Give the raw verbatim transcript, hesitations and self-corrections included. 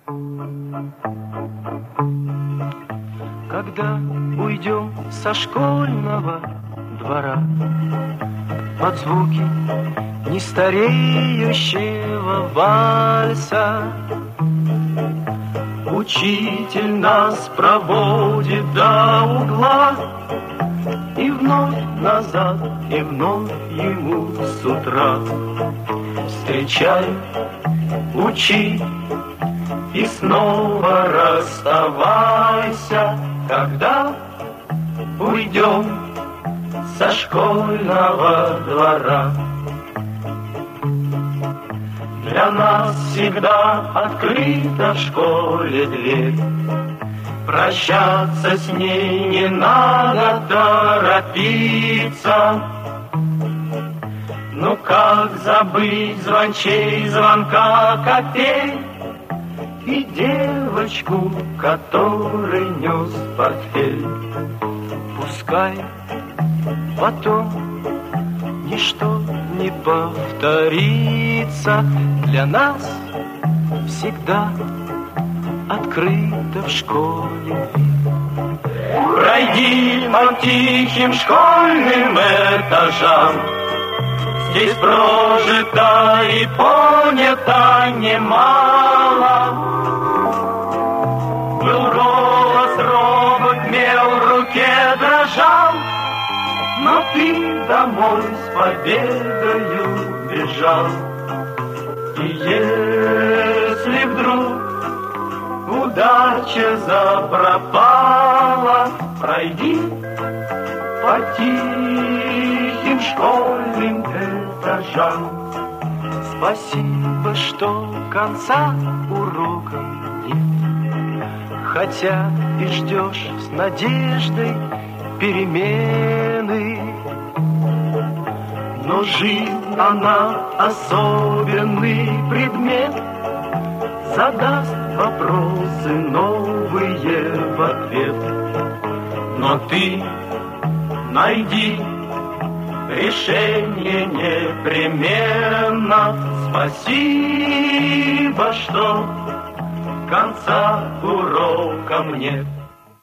Когда уйдем со школьного двора под звуки нестареющего вальса, учитель нас проводит до угла, и вновь назад, и вновь ему с утра. Встречай, учи, и снова расставайся, когда уйдем со школьного двора. Для нас всегда открыта в школе дверь, прощаться с ней не надо торопиться. Ну как забыть звончей звонка копей и девочку, которой нес портфель? Пускай потом ничто не повторится, для нас всегда открыто в школе. Пройди по тихим школьным этажам, здесь прожито и понято немало. Был голос, робот, мел в руке дрожал, но ты домой с победою бежал. И если вдруг удача запропала, пройди по тихим школьным этажам. Спасибо, что конца урока нет, хотя и ждешь с надеждой перемены. Но жизнь, она особенный предмет, задаст вопросы новые в ответ. Но ты найди решение непременно. Спасибо, что конца урокам нет.